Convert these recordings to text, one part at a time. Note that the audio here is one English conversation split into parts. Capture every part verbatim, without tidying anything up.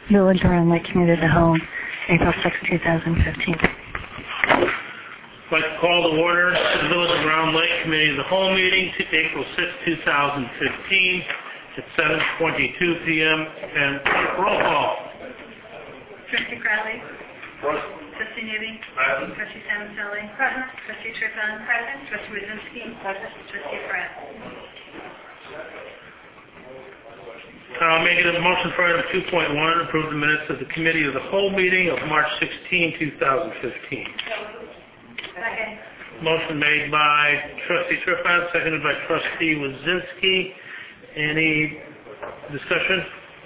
Village of Round Lake Committee of the Whole, April sixth, two thousand fifteen. I'd like to call to order the Village of Round Lake Committee of the Whole meeting to April sixth, two thousand fifteen at seven twenty-two p m and roll call. Trustee Crowley. Present. Trustee Newby. Present. Trustee Samuselli. Present. Trustee Triffon. Present. Trustee Wazinski. Present. Trustee Pratt. I'll make it a motion for item two point one, approve the minutes of the Committee of the Whole meeting of March sixteenth, two thousand fifteen. Second. Motion made by Trustee Triffon, seconded by Trustee Wazinski. Any discussion?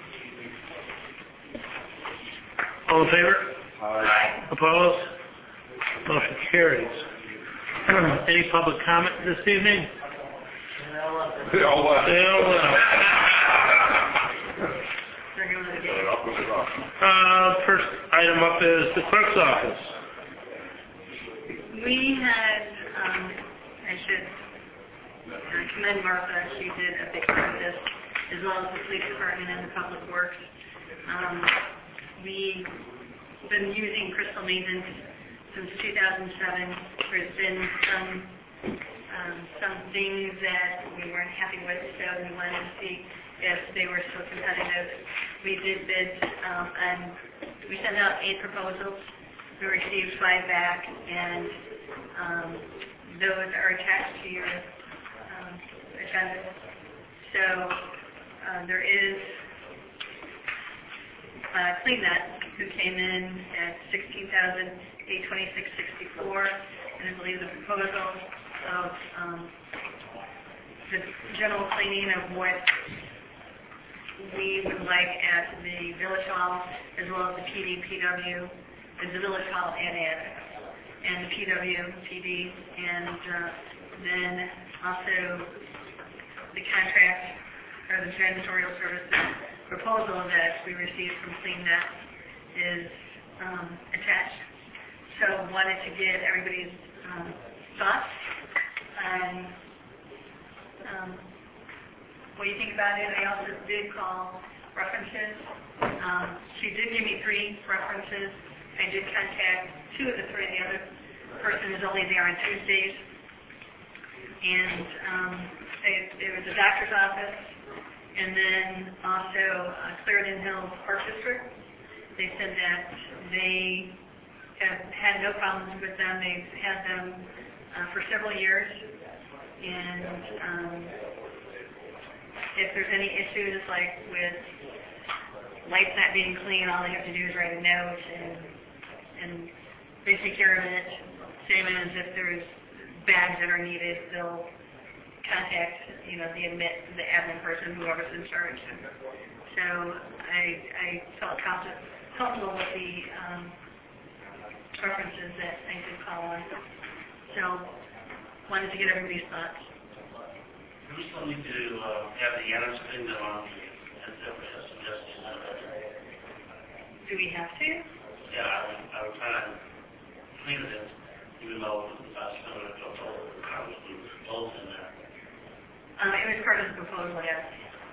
All in favor? Aye. Opposed? Motion carries. Any public comment this evening? They all left. They all left. Uh, first item up is the clerk's office. We had, um, I should uh, commend Martha. She did a big part of this, as well as the police department and the public works. Um, we've been using Crystal Maintenance since two thousand seven. There's been some um, some things that we weren't happy with, so we wanted to see if they were still competitive. We did bids, um, and we sent out eight proposals. We received five back, and um, those are attached to your um, agenda. So uh, there is uh, CleanNet, who came in at sixteen thousand eight hundred twenty-six dollars and sixty-four cents, and I believe the proposal of um, the general cleaning of what we would like at the Village Hall, as well as the P D, P W, is the Village Hall and Annex, and the P W, P D, and uh, then also the contract or the janitorial services proposal that we received from CleanNet is um, attached. So wanted to get everybody's um, thoughts on um, what you think about it. I also did call references. Um, she did give me three references. I did contact two of the three. The other person is only there on Tuesdays. And um, it, it was a doctor's office. And then also uh, Clarendon Hills Park District. They said that they have had no problems with them. They've had them uh, for several years. And um, if there's any issues like with lights not being clean, all they have to do is write a note and and they take care of it. Same as if there's bags that are needed, they'll contact, you know, the admit the admin person, whoever's in charge. So I I felt comfortable with the um, references that I did call on. So wanted to get everybody's thoughts. We still need to uh, have the Yannis thing done on the as suggested. Do we have to? Yeah, I would, I would try to clean it, even though the last minute of the car was closed in there. Um, it was part of the proposal, yes.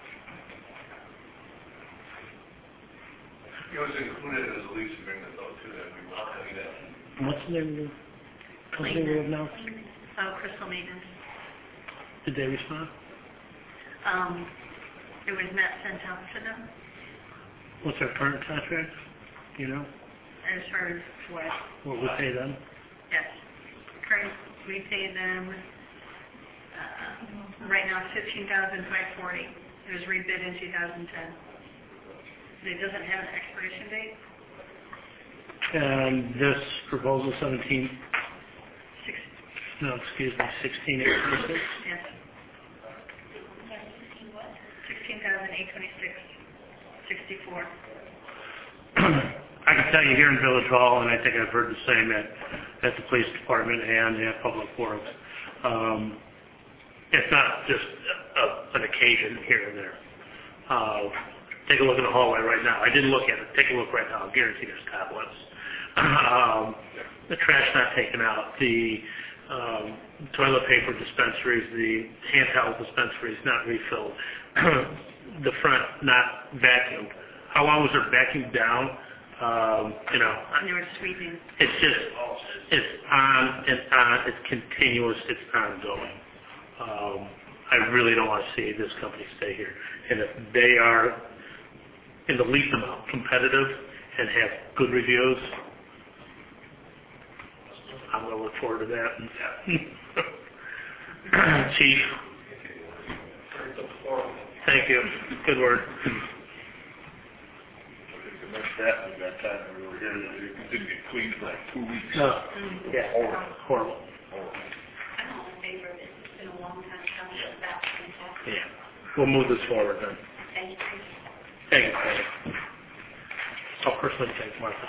It was included as a lease agreement, though, too, that we want to do that. What's the name of the company we have now? Oh, Crystal Maintenance. Did they respond? Um, it was not sent out to them. What's our current contract? You know? As far as what? What we pay them? Yes. Current, we pay them, uh, right now fifteen thousand five hundred forty dollars. It was rebid in two thousand ten. It doesn't have an expiration date. And this proposal seventeen, Six, no, excuse me, sixteen eight twenty-six? yes. sixteen thousand eight hundred twenty-six dollars and sixty-four cents. I can tell you here in Village Hall, and I think I've heard the same at, at the police department and at Public Works, um, it's not just a, an occasion here and there. Uh, take a look in the hallway right now. I didn't look at it. Take a look right now. I guarantee there's tablets. Um, the trash not taken out. The um, toilet paper dispensaries, the hand towel dispensaries not refilled. The front not vacuumed. how long was their vacuum down? Um, you know, And they were sweeping. it's just, it's on and on, it's continuous, it's ongoing. Um, I really don't want to see this company stay here. And if they are in the least amount competitive and have good reviews, I'm going to look forward to that. Chief, thank you. Good word. Next that, we got time, we were here, it didn't get cleaned for like two weeks. No. Yeah, horrible. I'm all in favor of it. It's been a long time coming. It's about fantastic. Yeah. We'll move this forward then. Thank you. Thank you, Patty. I'll personally thank Martha.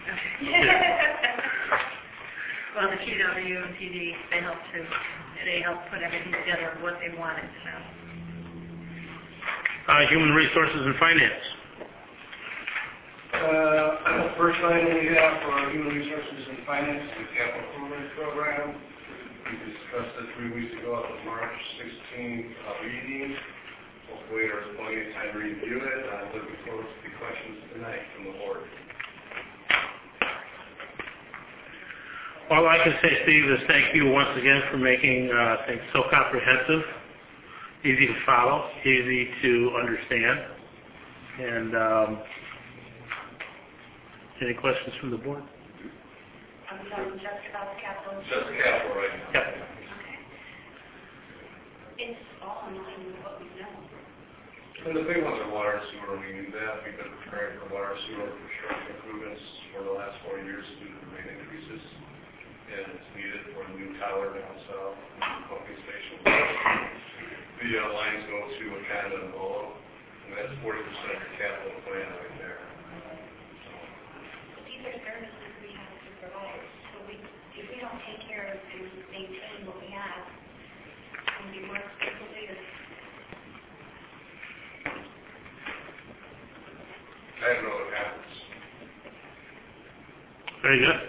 Well, the P W and P D, they helped too. They helped put everything together, what they wanted, so. Uh, Human Resources and Finance. Uh, First item we have for our Human Resources and Finance, the Capital Improvement Program. We discussed it three weeks ago at the March sixteenth uh, meeting. Hopefully there's plenty of time to review it. I'm looking forward to the questions tonight from the board. All I can say, Steve, is thank you once again for making uh, things so comprehensive, easy to follow, easy to understand. And um, any questions from the board? I'm sorry, just about the capital. Just the capital right now. Yep. Okay. It's all in line with what we know. And the big ones are water and sewer. We knew that. We've been preparing for water and sewer infrastructure improvements for the last four years due to the rate increases. And it's needed for a new tower down south, new pumping station. The uh, lines go to Wakanda and Bolo, and that's forty percent of your capital plan right there. But these are services we have to provide. So we, if we don't take care of and maintain what we have, we'll be more expensive later. I don't know what happens. Very good.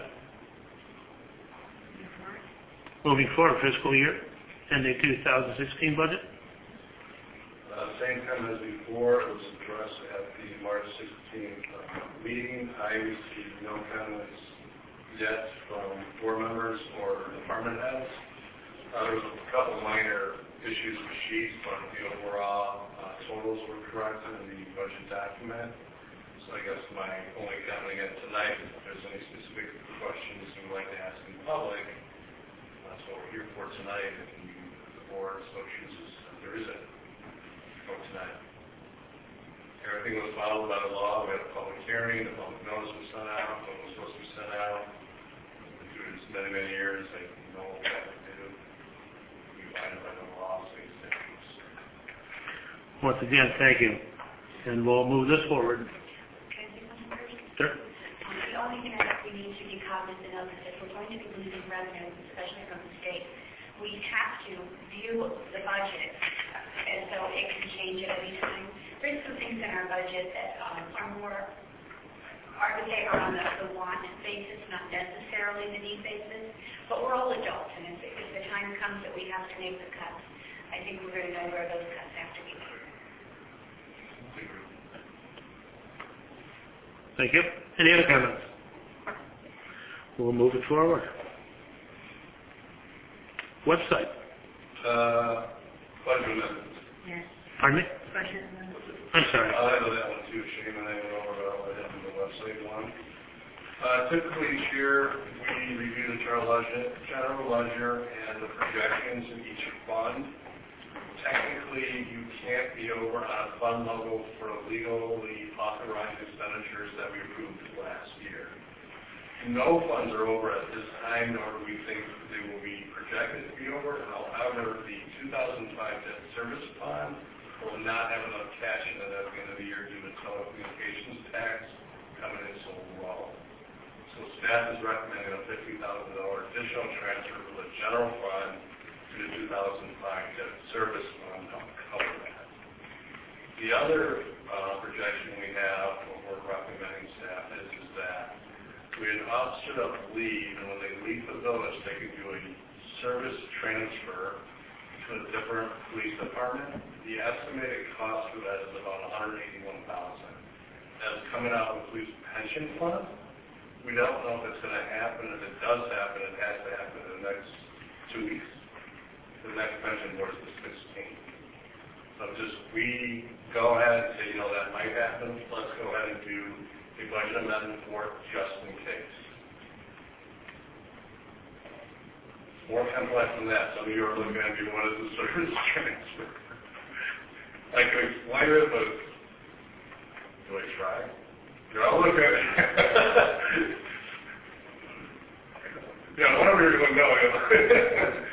Moving forward, fiscal year, ending two thousand sixteen budget. Uh, same time as before, it was addressed at the March sixteenth uh, meeting. I received no comments yet from board members or department heads. Uh, there was a couple minor issues with sheets, but the overall uh, totals were correct in the budget document. So I guess my only comment again tonight is if there's any specific questions you would like to ask in public, that's what we're here for tonight. If you, the board so chooses, if there is any. Tonight. Everything was followed by the law. We had a public hearing, the public notice was sent out, what was supposed to be sent out. Through this many, many years, they know what to do. We abide by the laws and statutes. Once again, thank you. And we'll move this forward. Can I say something first? Sure. The only thing that we need to be cognizant of is if we're going to be losing revenue, especially from the state, we have to view the budget, and so it can change at any time. There's some things in our budget that um, are more, I would say, are on the, the want basis, not necessarily the need basis, but we're all adults, and if, if the time comes that we have to make the cuts, I think we're going to know where those cuts have to be made. Thank you. Any other comments? We'll move it forward. Website. Uh, budget amendment. Yes, Pardon me? budget. I'm sorry. I'll handle that one too, Shane, and I went over, but I'll let him do the website one. Uh, typically each year, we review the general ledger, general ledger and the projections in each fund. Technically, you can't be over on a fund level for legally authorized expenditures that we approved last year. No funds are over at this time, nor do we think they will be projected to be over. However, the two thousand five debt service fund will not have enough cash in it at the end of the year due to telecommunications tax coming in so low. So staff is recommending a fifty thousand dollars additional transfer from the general fund to the two thousand five debt service fund to cover that. The other uh, projection we have, what we're recommending staff is, is that we had an officer that would leave, and when they leave the village, they could do a service transfer to a different police department. The estimated cost for that is about one hundred eighty-one thousand dollars. that's coming out of the police pension fund. We don't know if it's going to happen. If it does happen, it has to happen in the next two weeks. The next pension board is the sixteenth. So just we go ahead and say, you know, that might happen. Let's go ahead and do a budget amendment for it just in case. More complex than that. Some of you are looking at me, what is the service transfer? I can explain it, but do I try? You're all looking at me. Yeah, whatever you're going to go.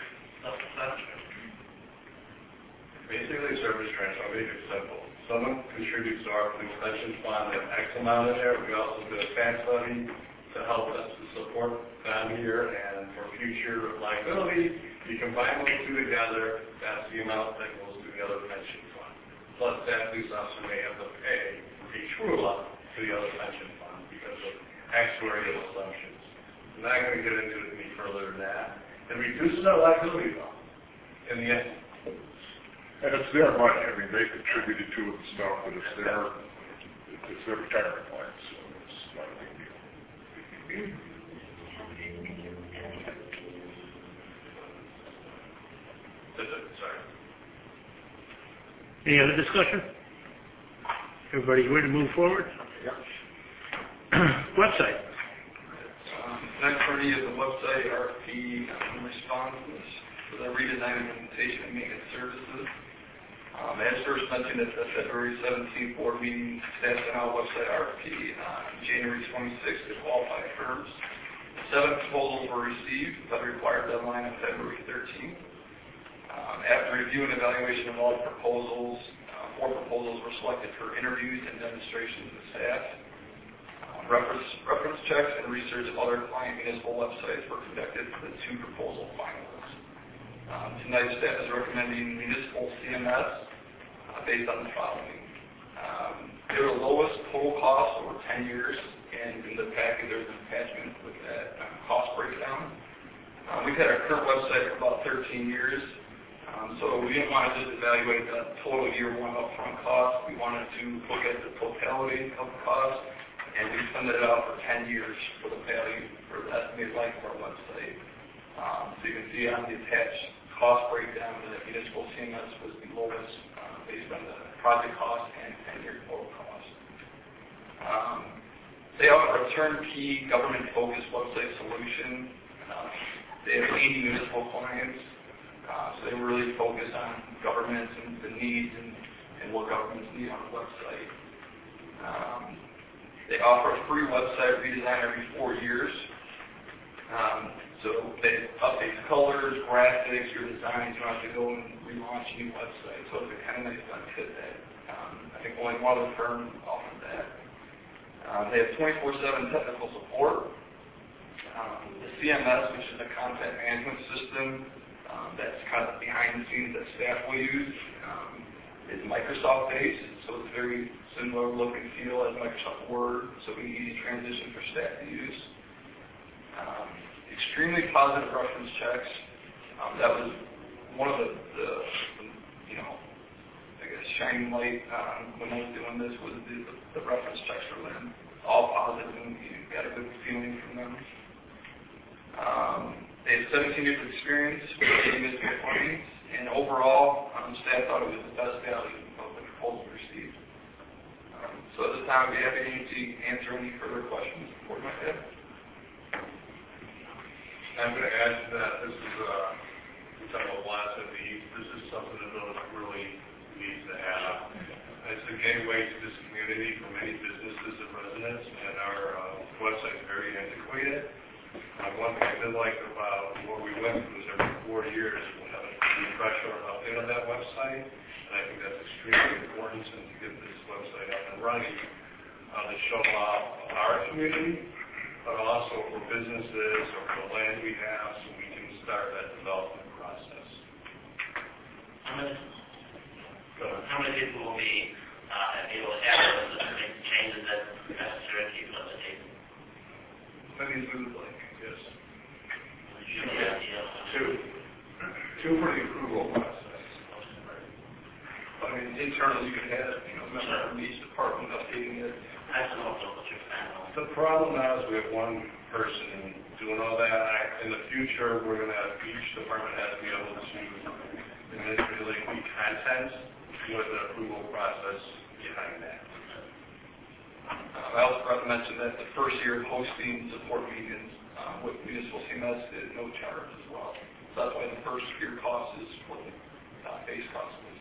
Basically, service transfer, I'll make it simple. Someone contributes to our police pension fund, and X amount in there. We also do a tax levy to help us to support them here, and for future liability, you combine those two together, that's the amount that goes to the other pension fund. Plus, that police officer may have to pay a true up to the other pension fund because of actuarial assumptions. I'm not going to get into it any further than that. It reduces our liability, though, in the end. And it's their money. I mean, they contributed to it and stuff, but it's their, it's their retirement plan, so it's not a big deal. That's it, sorry. Any other discussion? Everybody ready to move forward? Yeah. Website. Um, next for me is the website R F P um, responses for the redesign, implementation, and maintenance services. Um, as first mentioned at the February seventeenth board meeting, staff sent out website R F P on January twenty-sixth to qualified firms. Seven proposals were received, but required deadline of February thirteenth. Um, after review and evaluation of all proposals, uh, four proposals were selected for interviews and demonstrations with staff. Um, reference, reference checks and research of other client municipal websites were conducted for the two proposal finalists. Um, tonight, staff is recommending municipal C M S uh, based on the following. Um, they're the lowest total cost over ten years, and in the packet there's an attachment with that um, cost breakdown. Um, we've had our current website for about thirteen years, um, so we didn't want to just evaluate the total year one upfront cost. We wanted to look at the totality of the cost, and we funded it out for ten years for the value, for the estimated life of our website. Um, so you can see on the attached cost breakdown that municipal C M S was the lowest uh, based on the project cost and ten-year total cost. Um, they offer a turnkey government-focused website solution. Uh, they have eighty municipal clients, uh, so they really focus on governments and the needs and, and what governments need on the website. Um, they offer a free website redesign every four years. Um, So they update the colors, graphics, your designs. You don't have to go and relaunch a new website. So it's a kind of nice benefit that um, I think only one other firm offers that. Um, they have twenty-four seven technical support. Um, the C M S, which is a content management system, um, that's kind of behind the scenes that staff will use, um, is Microsoft-based. So it's very similar look and feel as Microsoft Word. So it'll be an easy transition for staff to use. Um, Extremely positive reference checks. Um, that was one of the, the, you know, I guess, shining light um, when I was doing this was the, the reference checks from them. All positive, and you got a good feeling from them. Um, they have seventeen years of experience with municipal clients, and overall, um, staff thought it was the best value of the proposal received. Um, so at this time, I'd be happy to answer any further questions before my head. I'm going to add to that, this is, uh, we talk about lots of needs, this is something the village really needs to have. It's a gateway to this community for many businesses and residents, and our uh, website is very antiquated. Uh, one thing I did like about what we went through is every four years we'll have a refresher or update on that website, and I think that's extremely important to get this website up and running uh, to show off our community, but also for businesses or for the land we have, so we can start that development process. How many, how many people will be uh, able to access this and make the changes that necessary to keep it up to date? Many as we would like, yes. Usually that's the other. Two. Two for the approval process. I mean, internally, you could have, you know, a member from each department updating it. I just don't know what you're saying. The problem now is we have one person doing all that. I- In the future, we're going to have, each department has to be able to manipulate the content with the approval process behind that. Uh, I also forgot to mention that the first year of hosting support meetings uh, with municipal C M S is no charge as well. So that's why the first year cost is what the uh, base cost is.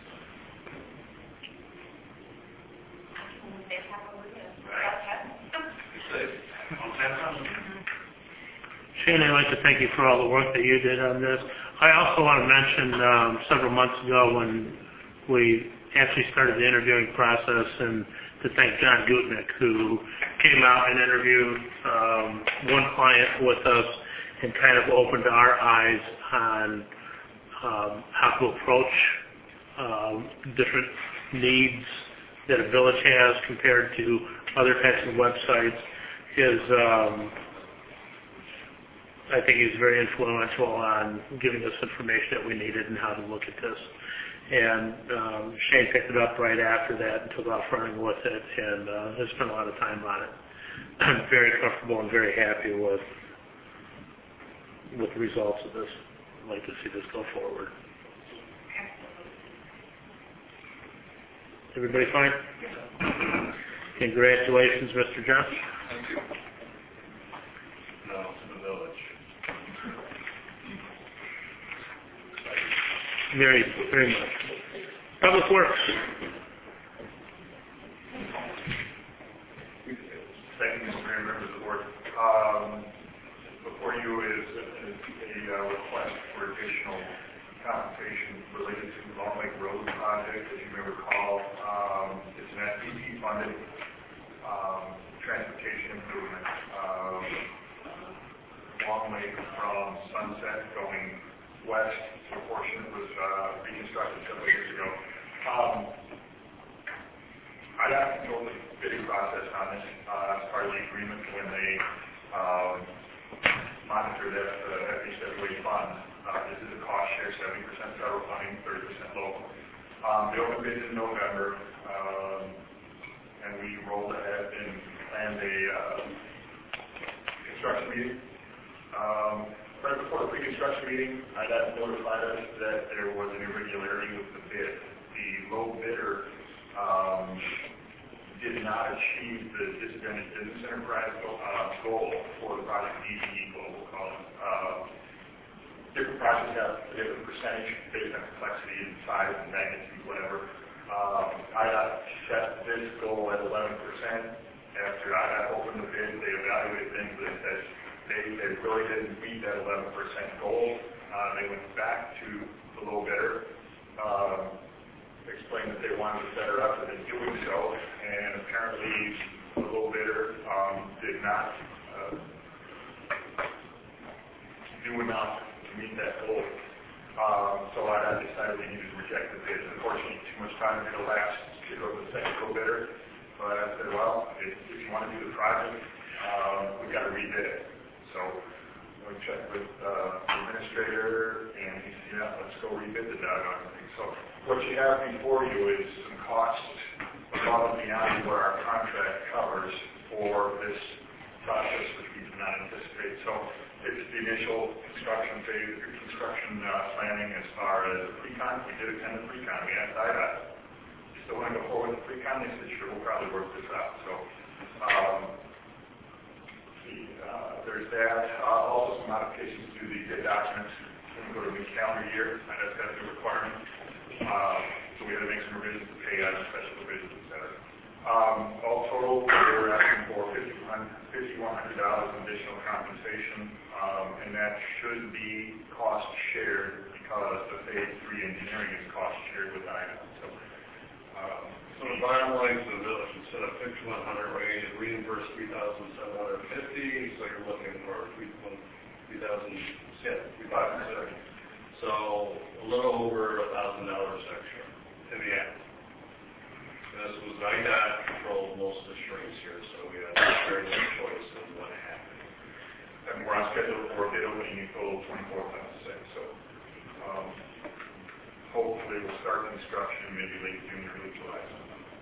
Shane, I'd like to thank you for all the work that you did on this. I also want to mention um, several months ago when we actually started the interviewing process, and to thank John Gutnick, who came out and interviewed um, one client with us and kind of opened our eyes on um, how to approach um, different needs that a village has compared to other types of websites. Is um, I think he's very influential on giving us information that we needed and how to look at this. And um, Shane picked it up right after that and took off running with it, and uh, has spent a lot of time on it. I'm very comfortable and very happy with with the results of this. I'd like to see this go forward. Everybody fine? Congratulations, Mister Johnson. Thank you. No, to the village. Very, very much. Public Works. Thank you, Mister Mayor, members of the board. Um, before you is a, a uh, request for additional compensation related to the Long Lake Road project. As you may recall, um, it's an S P P funded um, transportation improvement. Um, Long Lake from Sunset going west, so a portion was uh, reconstructed several years ago. Um, I got control of the bidding process on this uh, as part of the agreement when they um, monitor that uh, F H W A fund. Uh, this is a cost share, seventy percent federal funding, thirty percent local. Um, the open bid in November, um, and we rolled ahead and planned a uh, construction meeting. Um, right before the pre-construction meeting, I got notified us that there was an irregularity with the bid. The low bidder um, did not achieve the Disadvantaged Business Enterprise goal, uh, goal for the project D B E goal, we'll call it. Uh, different projects have a different percentage based on complexity and size and magnitude, whatever. Um, I got set this goal at eleven percent. After I got opened the bid, they evaluated things that said they, they really didn't meet that eleven percent goal. Uh, they went back to the low bidder, um, explained that they wanted to set her up in doing so, and apparently the low bidder um, did not uh, do enough to meet that goal. Um, so I decided we needed to reject the bid. Unfortunately, too much time had elapsed to go to the second low bidder. But I said, well, if, if you want to do the project, um, we've got to rebid it. So we checked with uh, the administrator, and he said, yeah, let's go rebid the doggone thing. So what you have before you is some costs above and beyond what our contract covers for this process, which we did not anticipate. So it's the initial construction phase, the construction uh, planning as far as the pre-con. We did attend the pre-con. We asked I D O T. Still want to go forward with the pre-con? They said, sure, we'll probably work this out. So um, the, uh, there's that. Uh, also some modifications to the bid documents. When we go to the calendar year, I know that's got a new requirement. Uh, so we had to make some revisions to pay items, special provisions, et cetera. Um, all total, we're asking for fifty-one hundred dollars in additional compensation, um, and that should be cost shared because the phase three engineering is cost shared with I D O T. So, um, So the bottom line to the village, instead of fifty-one hundred rate, reimburse three thousand seven hundred fifty, so you're looking for three thousand, yeah, three thousand seven. So a little over a thousand dollars extra in the end. And this was I D O T controlled most of the strings here, so we had very little choice in what happened. And we're on schedule for a bid opening in total twenty-four thousand six. So um, hopefully we'll start construction maybe late June, early July.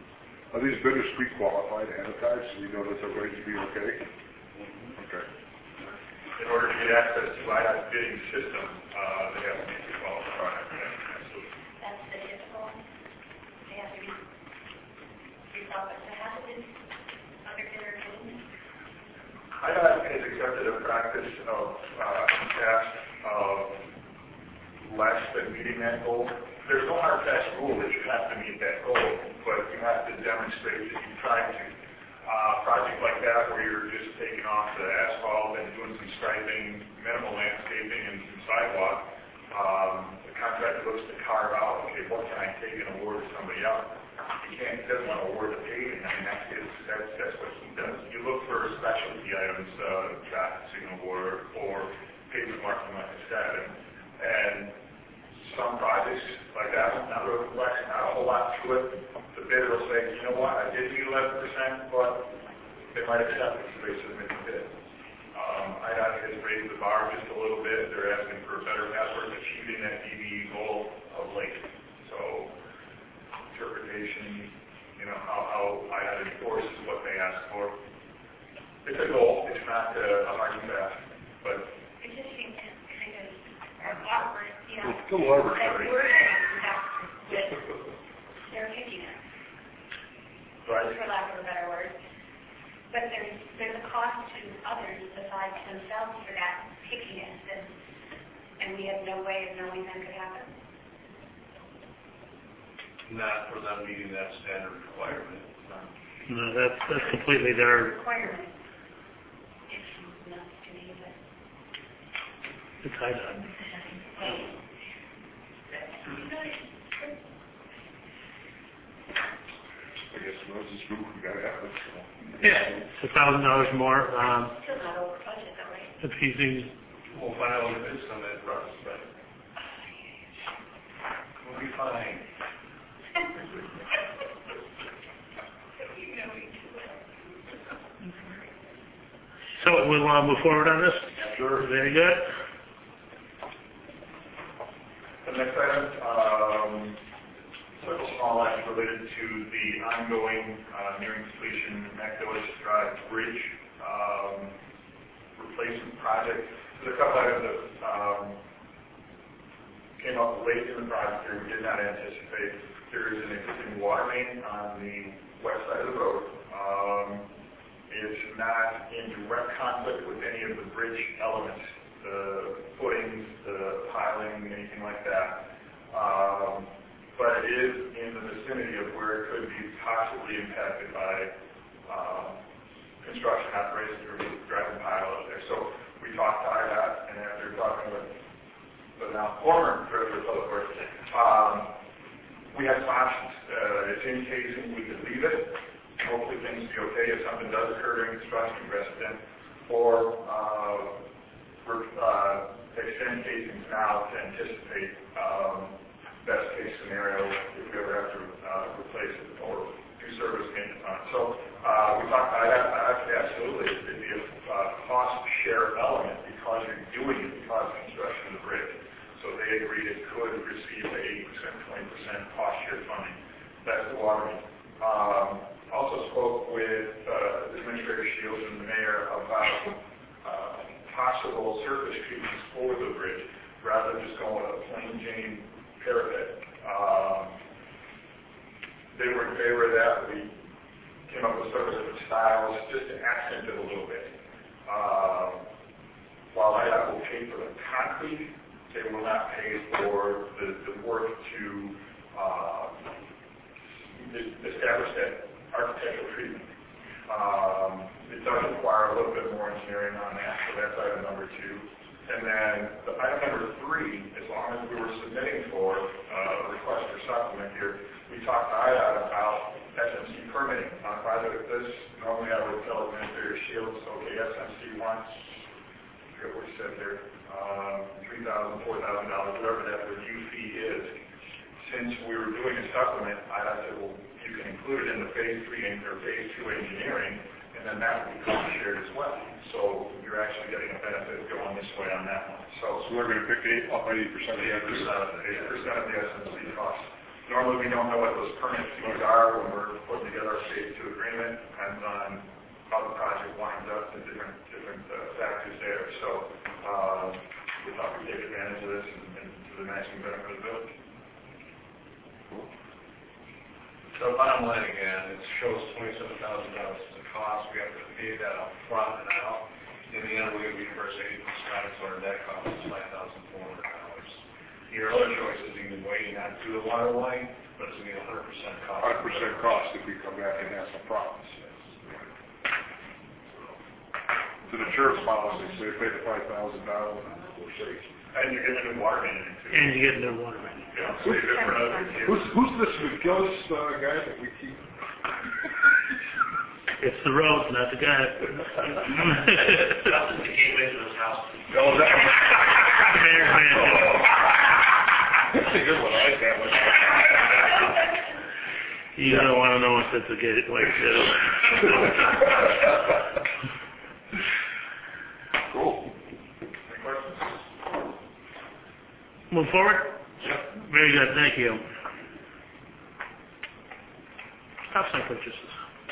Are these bidders pre-qualified ahead of time, so we know that they're going to be okay? Okay. In order to get access to I D O T's bidding system, uh, they have to be pre-qualified. Absolutely. That's the typical, they have to be pre-qualified. So how did this other bidder do this? I D O T has accepted a practice of, uh, past of less than meeting that goal. There's no hard fast rule that you have to meet that goal, but you have to demonstrate that you tried to. Uh, project like that where you're just taking off the asphalt and doing some striping, minimal landscaping and some sidewalk, um, the contractor looks to carve out, okay, what can I take and award to somebody else? He can't, he doesn't want to award the paving. I mean, that's his, that's, that's what he does. You look for specialty items, uh, traffic signal work or pavement marking, like I said, and, and some projects like that, not real complex, not a whole lot to it. The bidder will say, you know what, I did need eleven percent, but they might accept it if they submit the bid. Um, I D O T has raised the bar just a little bit. They're asking for a better password, achieving that D B E goal of late. So interpretation, you know, how, how I D O T enforces what they ask for. It's a goal. It's not uh, a hard and fast, but It just seems kind of awkward, you know. It's still arbitrary. That we're with their pickiness, right. for lack of a better word. But there's there's a cost to others besides themselves for that pickiness, and and we have no way of knowing that could happen. Not for them meeting that standard requirement. No, that's, that's completely their, Requirement. It's not to me, but. it's I D O T. I guess we'll just move, we gotta have it, so. Yeah, it's a thousand dollars more, um, Still not over budget though, right? if he's using, We'll find out when it is come in, Russ, but we'll be fine. so we'll, uh, move forward on this? Sure. Very good. The next item, um, several small items related to the ongoing, uh, nearing completion McDowell Drive Bridge, um, replacement project. There's a couple items that, um, came up late in the project here we did not anticipate. There is an existing water main on the west side of the road. Um, it's not in direct conflict with any of the bridge elements, the footings, the piling, anything like that. Um, but it is in the vicinity of where it could be possibly impacted by um, construction operations or driving pile out there. So we talked to I D O T, and after talking with the now former Director of Public Works, um, we have some options. Uh, it's in casing, we could leave it. Hopefully things will be okay if something does occur during construction, rest it in. Or uh, we're, uh, extend casings now to anticipate um, best case scenario if we ever have to uh, replace it or do service maintenance on it. So uh, we talked about that. Actually, absolutely, it'd be a uh, cost share element because you're doing it because of construction of the bridge. So they agreed it could receive the eighty percent, twenty percent cost share funding. That's the water main. Um, also spoke with uh, Administrator Shields and the mayor about uh, possible surface treatments for the bridge rather than just going with a plain Jane parapet. Um, they were in favor of that. We came up with sort of different styles just to accent it a little bit. Um, while I D O T will pay for the concrete, they will not pay for the, the work to uh, establish that architectural treatment. Um, it does require a little bit more engineering on that, so that's item number two. And then the item number three, as long as we were submitting for uh, a request for supplement here, we talked to I D O T about S M C permitting on a project like this. Normally I would tell Administrator Shields, okay, S M C wants, I forget what he said there, um, three thousand dollars, four thousand dollars, whatever that review fee is. Since we were doing a supplement, I D O T said, well, you can include it in the phase three or phase two engineering, and then that would be cost shared as well. So you're actually getting a benefit going this way on that one. So, So we're gonna pick eight, up eighty percent of the eighty others. percent of the S M C costs. Normally, we don't know what those permit fees are when we're putting together our phase two agreement. Depends on how the project winds up and different different uh, factors there. So uh, we thought we'd take advantage of this and, and to the maximum benefit of the village. So bottom line again, it shows twenty-seven thousand dollars as a cost. We have to pay that up front and out. In the end, we reimburse eighty percent, so our net cost is five thousand four hundred dollars. Your other choice is you can wait not do the water line, but it's going to be one hundred percent cost. one hundred percent cost if we come back and have some problems. To the insurance policy, so you pay the five thousand dollars and we're safe. And you get a new water main in too. And you get a new water main. Yeah, save it for another year. Who's, who's this McGillis uh, guy that we keep? It's the roads, not the guy. That's the gateway to his house. Oh, that Mayor's mansion. That's a good one. I like that one. You don't want to know what that's a gateway to. Cool. Any questions? Move forward? Yep. Very good, thank you. Stop sign purchases.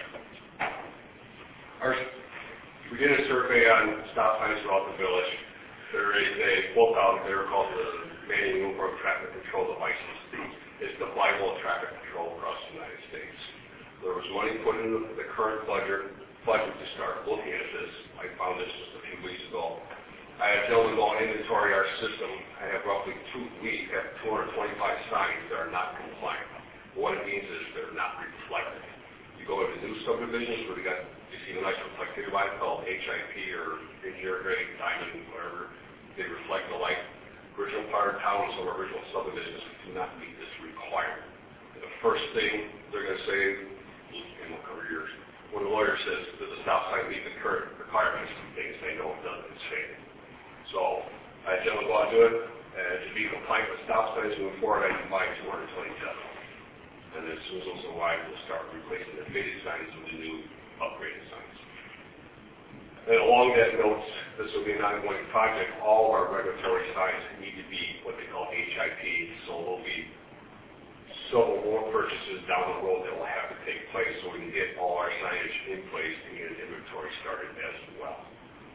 Our, we did a survey on stop signs throughout the village. There is a book out there called the Manual Uniform Traffic Control Devices. It's the Bible of traffic control across the United States. There was money put into the current budget, budget to start looking at this. I found this just a few weeks ago. I had gentlemen go and inventory our system. I have roughly two, we have two hundred twenty-five signs that are not compliant. What it means is they're not reflected. You go into new subdivisions where they got, you see the nice reflective light called H I P or engineer grade, diamond, whatever. They reflect the light. Original part of town, some original subdivisions do not meet this requirement. The first thing they're going to say, and we'll cover yours, when the lawyer says, does the stop sign meet the current requirements, they say no, it doesn't, it's fake. So I generally go out and do it, and to be compliant with stop signs moving forward, I can buy two hundred twenty-seven. And as soon as those are wide, we'll start replacing the faded signs with the new upgraded signs. And along that note, this will be an ongoing project. All of our regulatory signs need to be what they call H I P, so there'll be several more purchases down the road that will have to take place so we can get all our signage in place and get an inventory started as well.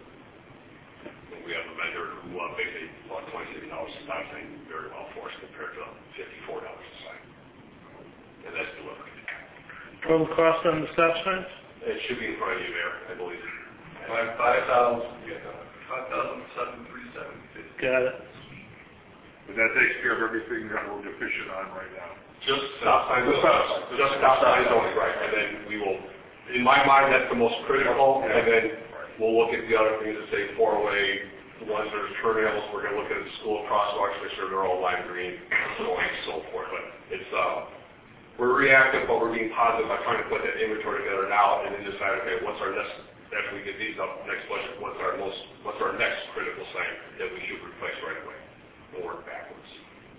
And we have a vendor who uh, basically bought twenty-six dollars a stop sign very well for us compared to fifty-four dollars a sign. And that's delivered. Total cost on the stop signs? It should be in front of you there, I believe. Five, five thousand, yeah, five thousand seven thirty-seven fifty. Got it. But that takes care of everything that we're deficient on right now. Just stop signs. Just stop signs. Just stop signs only, right? And then we will, in my mind, that's the most critical. And then we'll look at the other things that say four-way, the ones that are turnables. We're going to look at the school crosswalks, make sure they're all lime green, so on and so forth. But it's, uh, we're reactive, but we're being positive by trying to put that inventory together now and then decide, okay, what's our next, after we get these up, next budget, what's our most, what's our next critical sign that we should replace right away? We'll work backwards.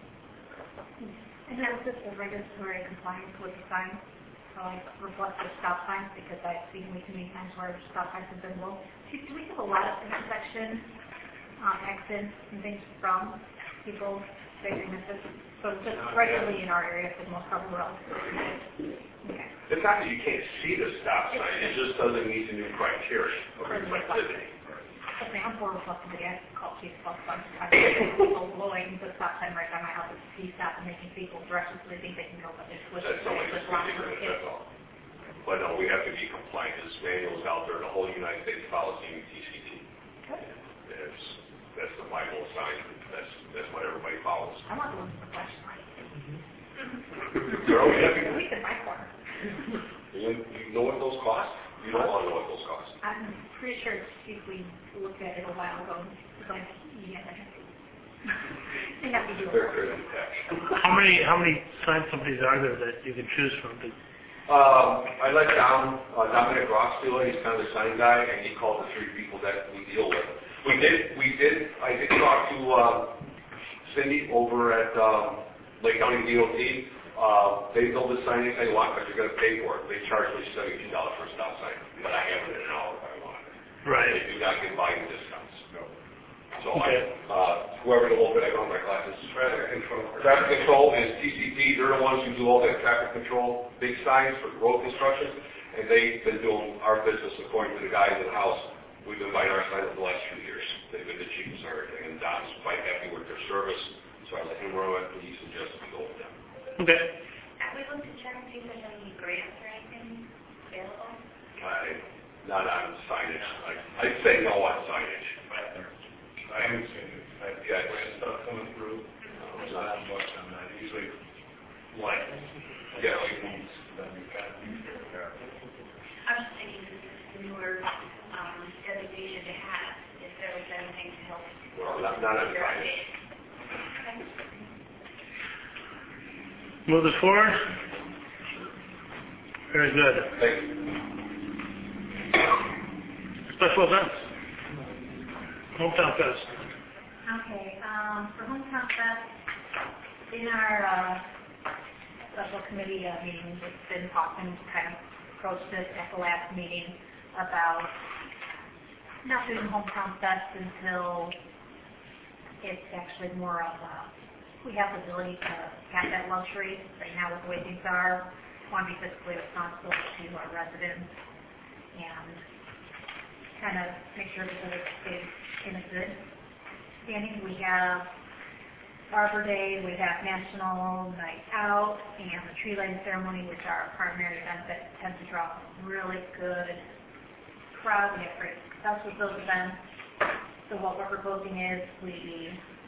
And that's just the regulatory compliance with the signs, so like reflective stop signs, because I've seen we can make times where stop signs have been low. Do, do we have a lot of intersection um, accidents and things from people facing this? So it's just regularly in our area for the most part, we're all okay. It's not that you can't see the stop sign, it just doesn't meet the new criteria of reflectivity. Okay, I'm bored with what somebody else called chief stop sign. People blowing the stop sign right by my house, see stop and making people directions so they think they can go, but they're switching. That's somebody's ridiculous, that's all. But no, we have to be compliant. This manual is out there, the whole United States follows the U T C T. It's, that's the Bible sign, that's, that's what everybody follows. I want the ones with the flash sign. They're okay. At least in my corner. You, you know what those cost? You don't want to know what those cost. I'm pretty sure if we looked at it a while ago, it's like, yeah, they have to do it. They're very detached. How many, how many sign companies are there that you can choose from? To... Um, I let Dom, uh, Dominic Ross do it. He's kind of the sign guy, and he called the three people that we deal with. We did, we did, I did talk to uh, Cindy over at um, Lake County D O T. Uh, they build the sign anything they want, but you're going to pay for it. They charge me seventeen dollars for a stop sign, but I have it in an hour if I want it. Right. They do not get volume discounts. No. So okay. I, uh, whoever the local, I don't know my classes. Traffic control. Traffic control and T C P, they're the ones who do all that traffic control, big signs for road construction, and they've been doing our business according to the guys in the house. We've been buying our signs the last few years. They've been the cheapest and everything, and Don's quite happy with their service, so I let him run it, and he suggested we go with them. Okay. Have we looked to check and see if there's any grants or anything available? I, not on signage. I, I'd say no on signage. I haven't seen it. I've got stuff coming through. There's not much on that. Usually, like, Yeah. like these, then you've got, yeah. I was thinking this is a newer um, designation to have, if there was anything to help. Well, not, not on signage. Move this forward. Very good. Thank you. Special events. Hometown Fest. Okay, um, for Hometown Fest, in our, uh, special committee, uh, meetings, it's been talking, kind of approached this at the last meeting about not doing Hometown Fest until it's actually more of a, we have the ability to have that luxury. Right now, with the way things are, we want to be fiscally responsible to our residents and kind of make sure that it stays in a good standing. We have Arbor Day, we have National Night Out, and the tree lighting ceremony, which are our primary events that tend to draw really good crowd. We have great success with those events. So what we're proposing is we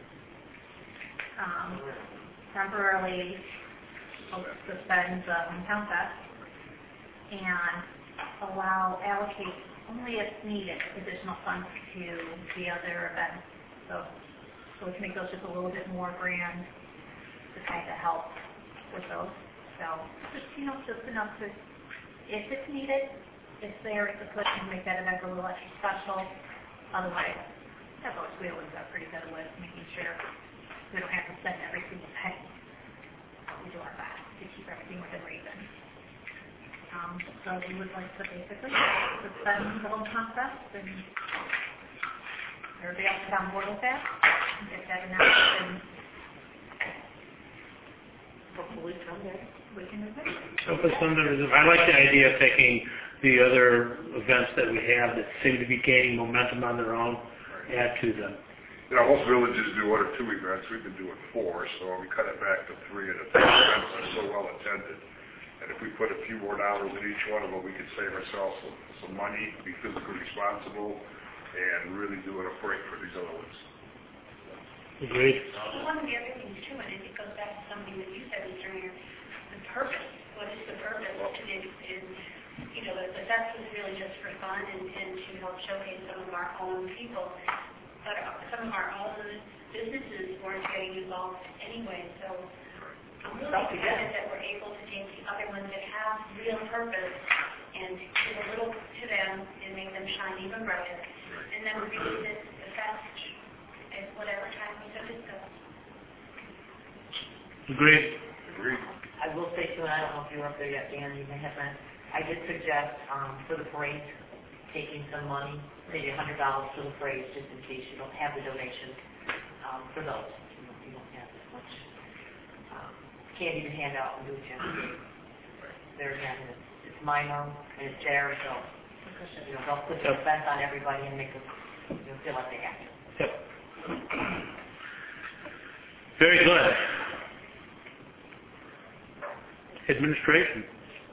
um, temporarily suspend the Hometown Fest and allow, allocate only if needed, additional funds to the other events. So, so we can make those just a little bit more grand to kind of help with those. So, just, you know, just enough to, if it's needed, it's there, it's a push and make that event a little extra special. Otherwise, that's always, we always got pretty good with making sure we don't have to spend every single penny. We do our best to keep everything within reason. Um, so we would like to basically suspend the Hometown Fest, and everybody else is on board with that. Get that announced, and hopefully someday we can move it. Hopefully someday. I like the idea of taking the other events that we have that seem to be gaining momentum on their own, add to them. You know, most villages do one or two events. We've been doing four, so we cut it back to three, and the events are so well attended. And if we put a few more dollars in each one of them, we could save ourselves some, some money, be physically responsible, and really do it a break for these other ones. Agreed. Well, one of the other things too, and it goes back to something that you said, Mister Mayor, the purpose. What is the purpose? Is, is you know, the, the fest is really just for fun and, and to help showcase some of our own people. But some of our own businesses weren't getting involved anyway, so I'm really excited that we're able to take the other ones that have real purpose and give a little to them and make them shine even brighter. And then revisit the fest at whatever time we so discuss. Agreed. Agreed. I will say too, and I don't know if you were up there yet, Dan, you may have been, I did suggest um, for the parade, taking some money, maybe a hundred dollars to the parade, just in case you don't have the donation um, for those. You know, you don't have as much um, candy to hand out and do it generally. There again, it's, it's minor and it's there, so you know, they'll put the expense on everybody and make them you know, feel like they have to. Yep. Very good. Administration.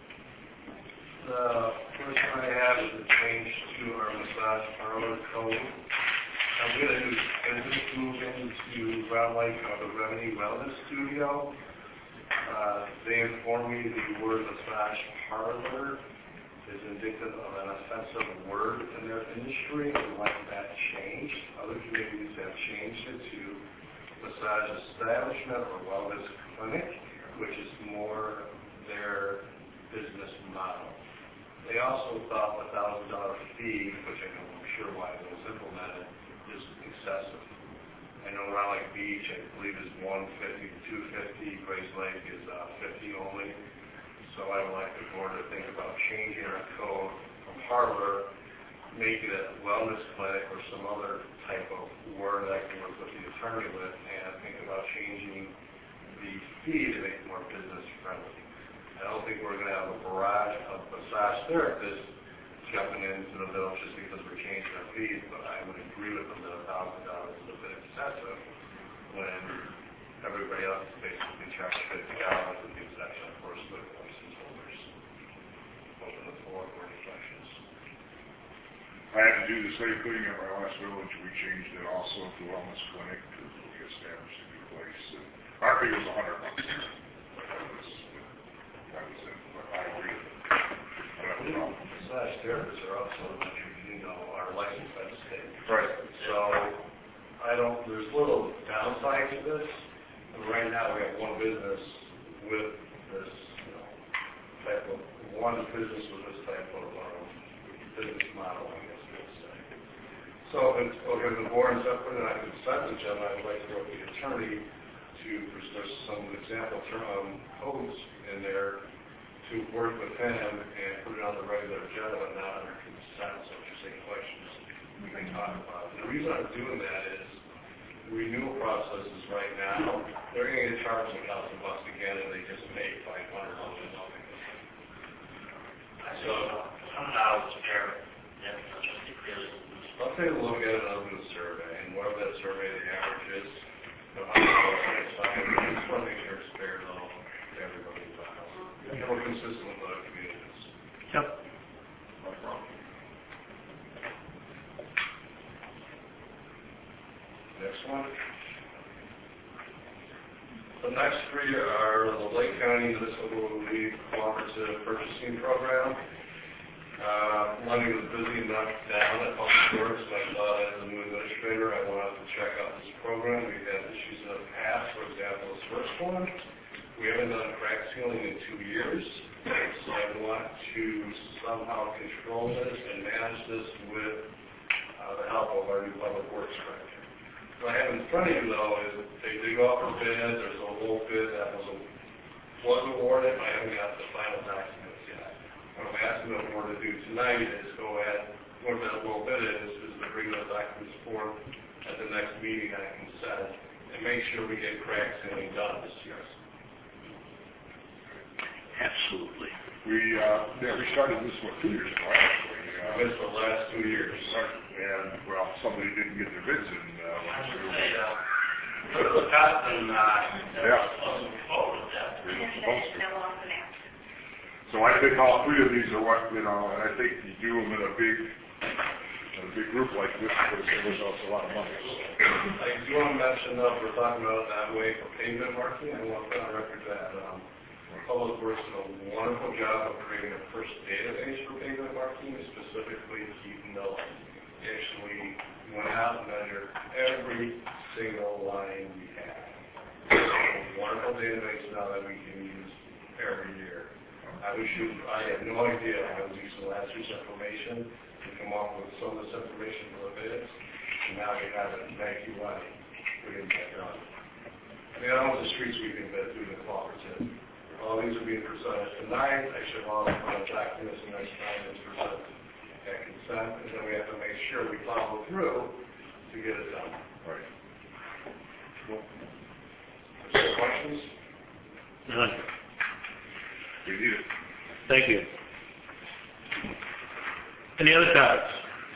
The first one I have is a change to our massage parlor code. I'm going to, going to just move into Round Lake of the Revenue Wellness Studio. Uh, they informed me the word massage parlor is indicative of an offensive word in their industry. They like that changed. Other communities have changed it to massage establishment or wellness clinic, which is more their business model. They also thought a thousand dollar fee, which I know I'm sure why it was implemented, is excessive. I know Round Lake Beach, I believe, is one fifty to two fifty. Grace Lake is uh, fifty only. So I would like the board to think about changing our code from parlor make it a wellness clinic or some other type of word that I can work with the attorney with and think about changing the fee to make it more business friendly. I don't think we're going to have a barrage of massage therapists jumping into the middle just because we're changing our fees, but I would agree with them that a thousand dollars is a bit excessive when everybody else is basically charged fifty dollars with the exception of course with license holders. Open the floor for any questions. I had to do the same thing in my last village. We changed it also to wellness clinic because we established a new place. And our fee was a hundred bucks. That was, that was it. But I agree. I have a problem. Massage therapists are also, you know, are licensed by the state. Right. So I don't. There's little downside to this. But right now we have one business with this, you know, type of one business with this type of um, business model, I guess we would say. So if it's okay with the board and stuff, put it on a consent agenda, I'd like to work with the attorney to there's some example term um, codes in there to work with him and put it on the regular agenda, but not under consent. So if there's any questions, we can talk about it. The reason I'm doing that is renewal processes right now, they're going to get charged a thousand bucks again, and they just made five hundred dollars. So, some dollars fair, that's just clearly. I'll take a look at it, I'll do a survey, and whatever that survey, the average is, the hundred dollars next time, I just want to make sure it's fair to all, to everybody involved. And we're consistent with other communities. Yep. No problem. Next one. The next three are the Lake County Municipal League Cooperative Purchasing Program. Uh, Monday was busy enough down at Public Works, and I thought as a new administrator I wanted to check out this program. We've had issues in the past, for example, this first one. We haven't done crack sealing in two years, so I want to somehow control this and manage this with uh, the help of our new Public Works director. What I have in front of you, though, is they did go out for bid. There's a low bid that was, was awarded. I haven't got the final documents yet. What I'm asking the board to do tonight is go ahead, whatever that low bid is, is to bring those documents forth at the next meeting I can set and make sure we get crack sealing done this year. Absolutely. We, uh, yeah, we started this, what, two years ago, actually. Uh, This for the last two years. And, well, somebody didn't get their bids in. Uh, I should say, uh, put the cost and, uh, Yeah. supposed to forward with that. They were supposed to. No off the map. So I think all three of these are what, you know, and I think you do them in a big, in a big group like this, because it saves us a lot of money. I do want to mention, though, we're talking about that way for pavement marking. I want to put on record that um, Public Works did a wonderful job of creating a first database for pavement marking, specifically keeping notes. They actually went out and measured every single line we have. It's a wonderful database now that we can use every year. I wish you, I had no idea I was using last year's information to come up with some of this information for the bids, and now we have it. Thank you, Lenny, for getting that done. I mean, I know the streets we can bid through the cooperative. All these are being presented tonight. I should have all the documents next time it's presented at consent, and then we have to make sure we follow through to get it done. Right. Cool. Any questions? None. We need it. Thank you. Any other topics?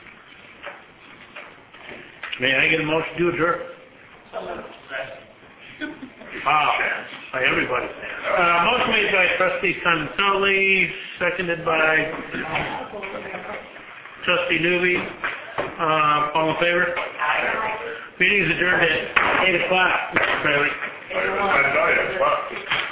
May I get a motion to adjourn? Wow, by everybody. Uh, motion made by trustee Consolli, seconded by trustee Newby. Uh, all in favor? Meeting is adjourned at eight o'clock, Mister Bailey. I, I tell you, wow.